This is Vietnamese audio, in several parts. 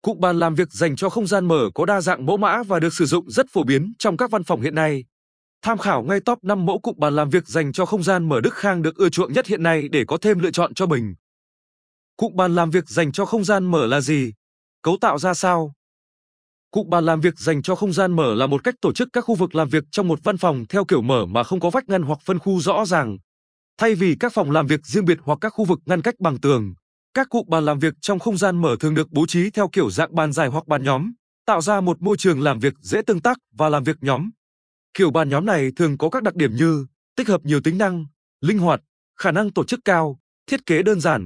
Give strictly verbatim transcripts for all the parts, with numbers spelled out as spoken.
Cụm bàn làm việc dành cho không gian mở có đa dạng mẫu mã và được sử dụng rất phổ biến trong các văn phòng hiện nay. Tham khảo ngay top năm mẫu cụm bàn làm việc dành cho không gian mở Đức Khang được ưa chuộng nhất hiện nay để có thêm lựa chọn cho mình. Cụm bàn làm việc dành cho không gian mở là gì? Cấu tạo ra sao? Cụm bàn làm việc dành cho không gian mở là một cách tổ chức các khu vực làm việc trong một văn phòng theo kiểu mở mà không có vách ngăn hoặc phân khu rõ ràng. Thay vì các phòng làm việc riêng biệt hoặc các khu vực ngăn cách bằng tường, các cụm bàn làm việc trong không gian mở thường được bố trí theo kiểu dạng bàn dài hoặc bàn nhóm, tạo ra một môi trường làm việc dễ tương tác và làm việc nhóm. Kiểu bàn nhóm này thường có các đặc điểm như tích hợp nhiều tính năng, linh hoạt, khả năng tổ chức cao, thiết kế đơn giản.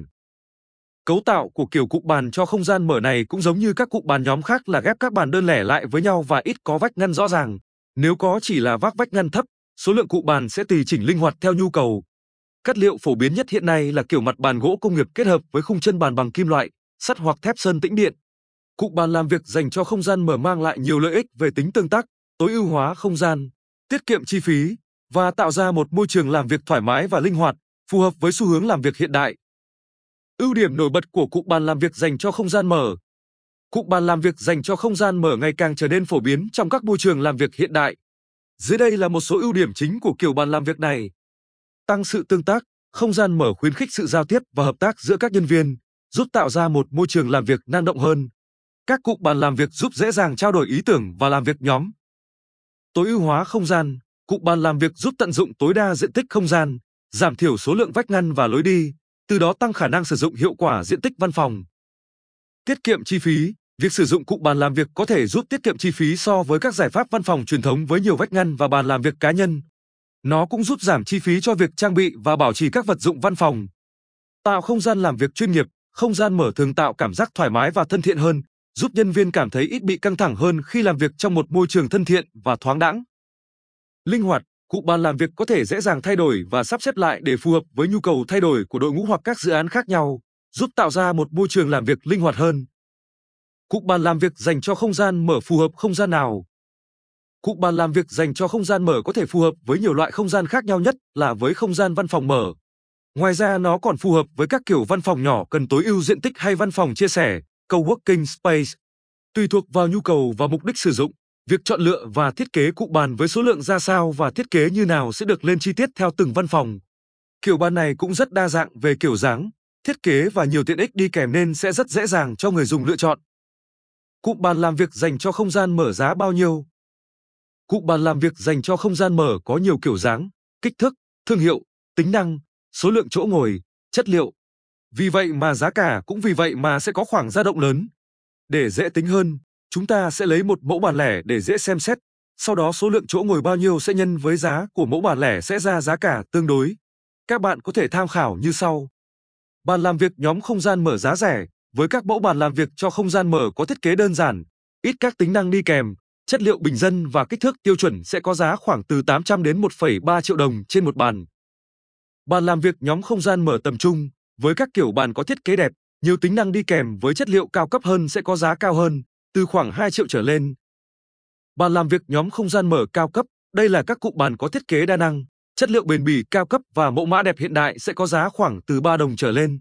Cấu tạo của kiểu cụm bàn cho không gian mở này cũng giống như các cụm bàn nhóm khác là ghép các bàn đơn lẻ lại với nhau và ít có vách ngăn rõ ràng. Nếu có chỉ là vác vách ngăn thấp, số lượng cụm bàn sẽ tùy chỉnh linh hoạt theo nhu cầu. Chất liệu phổ biến nhất hiện nay là kiểu mặt bàn gỗ công nghiệp kết hợp với khung chân bàn bằng kim loại, sắt hoặc thép sơn tĩnh điện. Cụm bàn làm việc dành cho không gian mở mang lại nhiều lợi ích về tính tương tác, tối ưu hóa không gian, tiết kiệm chi phí và tạo ra một môi trường làm việc thoải mái và linh hoạt, phù hợp với xu hướng làm việc hiện đại. Ưu điểm nổi bật của cụm bàn làm việc dành cho không gian mở. Cụm bàn làm việc dành cho không gian mở ngày càng trở nên phổ biến trong các môi trường làm việc hiện đại. Dưới đây là một số ưu điểm chính của kiểu bàn làm việc này. Tăng sự tương tác, không gian mở khuyến khích sự giao tiếp và hợp tác giữa các nhân viên, giúp tạo ra một môi trường làm việc năng động hơn. Các cụm bàn làm việc giúp dễ dàng trao đổi ý tưởng và làm việc nhóm. Tối ưu hóa không gian, cụm bàn làm việc giúp tận dụng tối đa diện tích không gian, giảm thiểu số lượng vách ngăn và lối đi, từ đó tăng khả năng sử dụng hiệu quả diện tích văn phòng. Tiết kiệm chi phí, việc sử dụng cụm bàn làm việc có thể giúp tiết kiệm chi phí so với các giải pháp văn phòng truyền thống với nhiều vách ngăn và bàn làm việc cá nhân. Nó cũng giúp giảm chi phí cho việc trang bị và bảo trì các vật dụng văn phòng. Tạo không gian làm việc chuyên nghiệp, không gian mở thường tạo cảm giác thoải mái và thân thiện hơn, giúp nhân viên cảm thấy ít bị căng thẳng hơn khi làm việc trong một môi trường thân thiện và thoáng đãng. Linh hoạt, cụm bàn làm việc có thể dễ dàng thay đổi và sắp xếp lại để phù hợp với nhu cầu thay đổi của đội ngũ hoặc các dự án khác nhau, giúp tạo ra một môi trường làm việc linh hoạt hơn. Cụm bàn làm việc dành cho không gian mở phù hợp không gian nào? Cụm bàn làm việc dành cho không gian mở có thể phù hợp với nhiều loại không gian khác nhau, nhất là với không gian văn phòng mở. Ngoài ra nó còn phù hợp với các kiểu văn phòng nhỏ cần tối ưu diện tích hay văn phòng chia sẻ, coworking space. Tùy thuộc vào nhu cầu và mục đích sử dụng, việc chọn lựa và thiết kế cụm bàn với số lượng ra sao và thiết kế như nào sẽ được lên chi tiết theo từng văn phòng. Kiểu bàn này cũng rất đa dạng về kiểu dáng, thiết kế và nhiều tiện ích đi kèm nên sẽ rất dễ dàng cho người dùng lựa chọn. Cụm bàn làm việc dành cho không gian mở giá bao nhiêu? Cụm bàn làm việc dành cho không gian mở có nhiều kiểu dáng, kích thước, thương hiệu, tính năng, số lượng chỗ ngồi, chất liệu. Vì vậy mà giá cả cũng vì vậy mà sẽ có khoảng dao động lớn. Để dễ tính hơn, chúng ta sẽ lấy một mẫu bàn lẻ để dễ xem xét, sau đó số lượng chỗ ngồi bao nhiêu sẽ nhân với giá của mẫu bàn lẻ sẽ ra giá cả tương đối. Các bạn có thể tham khảo như sau. Bàn làm việc nhóm không gian mở giá rẻ, với các mẫu bàn làm việc cho không gian mở có thiết kế đơn giản, ít các tính năng đi kèm, chất liệu bình dân và kích thước tiêu chuẩn sẽ có giá khoảng từ tám trăm đến một phẩy ba triệu đồng trên một bàn. Bàn làm việc nhóm không gian mở tầm trung, với các kiểu bàn có thiết kế đẹp, nhiều tính năng đi kèm với chất liệu cao cấp hơn sẽ có giá cao hơn, từ khoảng hai triệu trở lên. Bàn làm việc nhóm không gian mở cao cấp, đây là các cụm bàn có thiết kế đa năng, chất liệu bền bỉ cao cấp và mẫu mã đẹp hiện đại sẽ có giá khoảng từ ba đồng trở lên.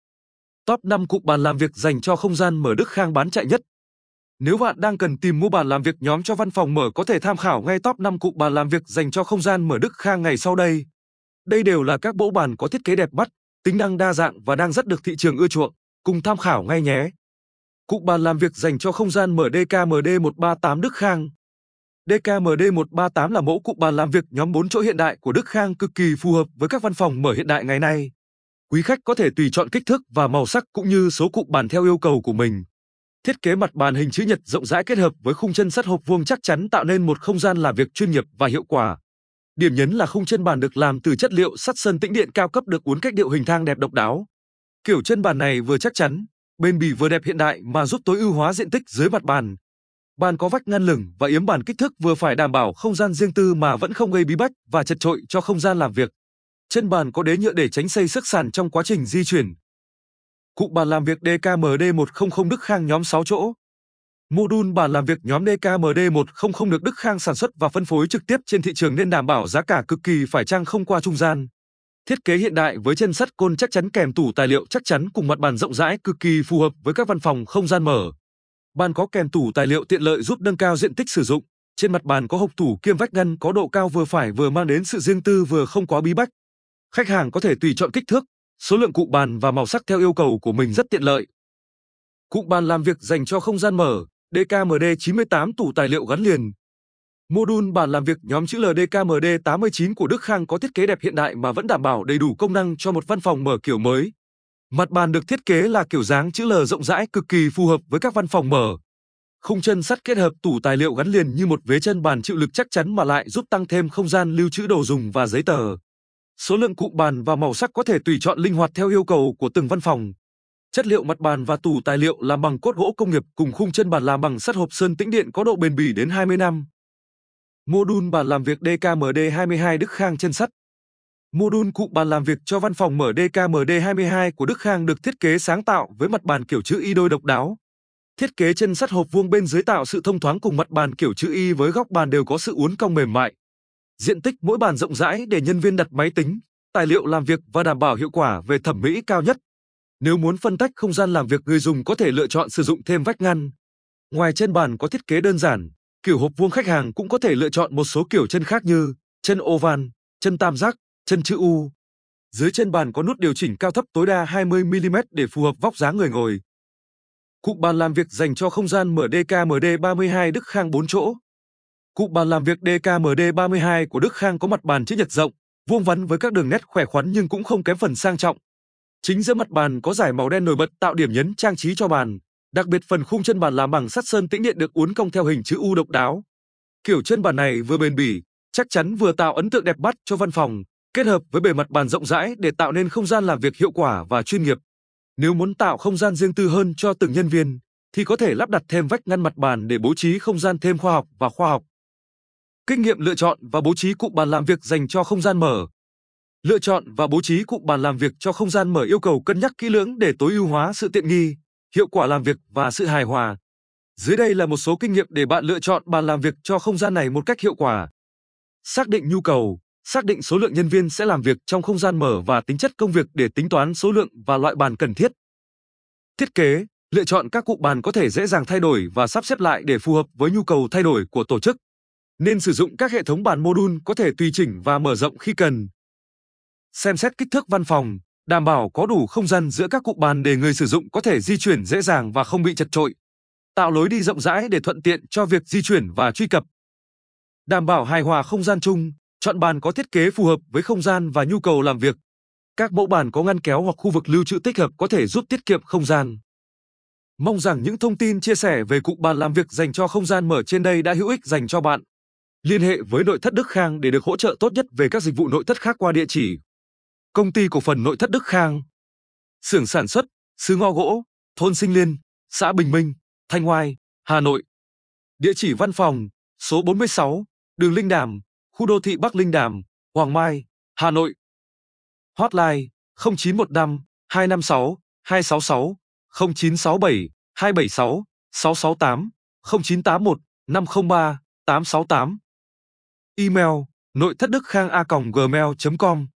Top năm cụm bàn làm việc dành cho không gian mở Đức Khang bán chạy nhất. Nếu bạn đang cần tìm mua bàn làm việc nhóm cho văn phòng mở có thể tham khảo ngay top năm cụm bàn làm việc dành cho không gian mở Đức Khang ngày sau đây. Đây đều là các mẫu bàn có thiết kế đẹp mắt, tính năng đa dạng và đang rất được thị trường ưa chuộng, cùng tham khảo ngay nhé. Cụm bàn làm việc dành cho không gian mở đê ca em đê một ba tám Đức Khang. đê ca em đê một ba tám là mẫu cụm bàn làm việc nhóm bốn chỗ hiện đại của Đức Khang cực kỳ phù hợp với các văn phòng mở hiện đại ngày nay. Quý khách có thể tùy chọn kích thước và màu sắc cũng như số cụm bàn theo yêu cầu của mình. Thiết kế mặt bàn hình chữ nhật rộng rãi kết hợp với khung chân sắt hộp vuông chắc chắn tạo nên một không gian làm việc chuyên nghiệp và hiệu quả. Điểm nhấn là khung chân bàn được làm từ chất liệu sắt sơn tĩnh điện cao cấp được uốn cách điệu hình thang đẹp độc đáo. Kiểu chân bàn này vừa chắc chắn, bền bỉ vừa đẹp hiện đại mà giúp tối ưu hóa diện tích dưới mặt bàn. Bàn có vách ngăn lửng và yếm bàn kích thước vừa phải đảm bảo không gian riêng tư mà vẫn không gây bí bách và chật chội cho không gian làm việc. Chân bàn có đế nhựa để tránh xây xước sàn trong quá trình di chuyển. Cụm bàn làm việc đê ca em đê một không không Đức Khang nhóm sáu chỗ. Module bàn làm việc nhóm đê ca em đê một không không được Đức Khang sản xuất và phân phối trực tiếp trên thị trường nên đảm bảo giá cả cực kỳ phải chăng không qua trung gian. Thiết kế hiện đại với chân sắt côn chắc chắn kèm tủ tài liệu chắc chắn cùng mặt bàn rộng rãi cực kỳ phù hợp với các văn phòng không gian mở. Bàn có kèm tủ tài liệu tiện lợi giúp nâng cao diện tích sử dụng. Trên mặt bàn có hộc tủ kiêm vách ngăn có độ cao vừa phải vừa mang đến sự riêng tư vừa không quá bí bách. Khách hàng có thể tùy chọn kích thước, số lượng cụm bàn và màu sắc theo yêu cầu của mình rất tiện lợi. Cụm bàn làm việc dành cho không gian mở, đê ca em đê chín mươi tám tủ tài liệu gắn liền. Module bàn làm việc nhóm chữ L đê ca em đê tám mươi chín của Đức Khang có thiết kế đẹp hiện đại mà vẫn đảm bảo đầy đủ công năng cho một văn phòng mở kiểu mới. Mặt bàn được thiết kế là kiểu dáng chữ L rộng rãi cực kỳ phù hợp với các văn phòng mở. Khung chân sắt kết hợp tủ tài liệu gắn liền như một vế chân bàn chịu lực chắc chắn mà lại giúp tăng thêm không gian lưu trữ đồ dùng và giấy tờ. Số lượng cụm bàn và màu sắc có thể tùy chọn linh hoạt theo yêu cầu của từng văn phòng. Chất liệu mặt bàn và tủ tài liệu làm bằng cốt gỗ công nghiệp cùng khung chân bàn làm bằng sắt hộp sơn tĩnh điện có độ bền bỉ đến hai mươi năm. Module bàn làm việc đê ca em đê hai mươi hai Đức Khang chân sắt. Module cụm bàn làm việc cho văn phòng mở đê ca em đê hai mươi hai của Đức Khang được thiết kế sáng tạo với mặt bàn kiểu chữ Y đôi độc đáo. Thiết kế chân sắt hộp vuông bên dưới tạo sự thông thoáng cùng mặt bàn kiểu chữ Y với góc bàn đều có sự uốn cong mềm mại. Diện tích mỗi bàn rộng rãi để nhân viên đặt máy tính, tài liệu làm việc và đảm bảo hiệu quả về thẩm mỹ cao nhất. Nếu muốn phân tách không gian làm việc, người dùng có thể lựa chọn sử dụng thêm vách ngăn. Ngoài chân bàn có thiết kế đơn giản, kiểu hộp vuông, khách hàng cũng có thể lựa chọn một số kiểu chân khác như chân oval, chân tam giác, chân chữ U. Dưới chân bàn có nút điều chỉnh cao thấp tối đa hai mươi mi li mét để phù hợp vóc dáng người ngồi. Cụm bàn làm việc dành cho không gian mở đê ca em đê ba mươi hai Đức Khang bốn chỗ. Cụm bàn làm việc đê ca em đê ba mươi hai của Đức Khang có mặt bàn chữ nhật rộng, vuông vắn với các đường nét khỏe khoắn nhưng cũng không kém phần sang trọng. Chính giữa mặt bàn có dải màu đen nổi bật tạo điểm nhấn trang trí cho bàn. Đặc biệt phần khung chân bàn làm bằng sắt sơn tĩnh điện được uốn cong theo hình chữ U độc đáo. Kiểu chân bàn này vừa bền bỉ, chắc chắn vừa tạo ấn tượng đẹp mắt cho văn phòng, kết hợp với bề mặt bàn rộng rãi để tạo nên không gian làm việc hiệu quả và chuyên nghiệp. Nếu muốn tạo không gian riêng tư hơn cho từng nhân viên, thì có thể lắp đặt thêm vách ngăn mặt bàn để bố trí không gian thêm khoa học và khoa học. Kinh nghiệm lựa chọn và bố trí cụm bàn làm việc dành cho không gian mở. Lựa chọn và bố trí cụm bàn làm việc cho không gian mở yêu cầu cân nhắc kỹ lưỡng để tối ưu hóa sự tiện nghi, hiệu quả làm việc và sự hài hòa. Dưới đây là một số kinh nghiệm để bạn lựa chọn bàn làm việc cho không gian này một cách hiệu quả. Xác định nhu cầu, xác định số lượng nhân viên sẽ làm việc trong không gian mở và tính chất công việc để tính toán số lượng và loại bàn cần thiết. Thiết kế, lựa chọn các cụm bàn có thể dễ dàng thay đổi và sắp xếp lại để phù hợp với nhu cầu thay đổi của tổ chức. Nên sử dụng các hệ thống bàn module có thể tùy chỉnh và mở rộng khi cần. Xem xét kích thước văn phòng, đảm bảo có đủ không gian giữa các cụm bàn để người sử dụng có thể di chuyển dễ dàng và không bị chật chội. Tạo lối đi rộng rãi để thuận tiện cho việc di chuyển và truy cập. Đảm bảo hài hòa không gian chung, chọn bàn có thiết kế phù hợp với không gian và nhu cầu làm việc. Các mẫu bàn có ngăn kéo hoặc khu vực lưu trữ tích hợp có thể giúp tiết kiệm không gian. Mong rằng những thông tin chia sẻ về cụm bàn làm việc dành cho không gian mở trên đây đã hữu ích dành cho bạn. Liên hệ với Nội thất Đức Khang để được hỗ trợ tốt nhất về các dịch vụ nội thất khác qua địa chỉ: Công ty cổ phần Nội thất Đức Khang, xưởng sản xuất, xứ Ngọ Gỗ, thôn Sinh Liên, xã Bình Minh, Thanh Oai, Hà Nội. Địa chỉ văn phòng: số bốn mươi sáu, đường Linh Đàm, khu đô thị Bắc Linh Đàm, Hoàng Mai, Hà Nội. Hotline: không chín một năm, hai năm sáu, hai sáu sáu, không chín sáu bảy, hai bảy sáu, sáu sáu tám, không chín tám một, năm không ba, tám sáu tám. Email: nội thất đức khang a còng gmail chấm com.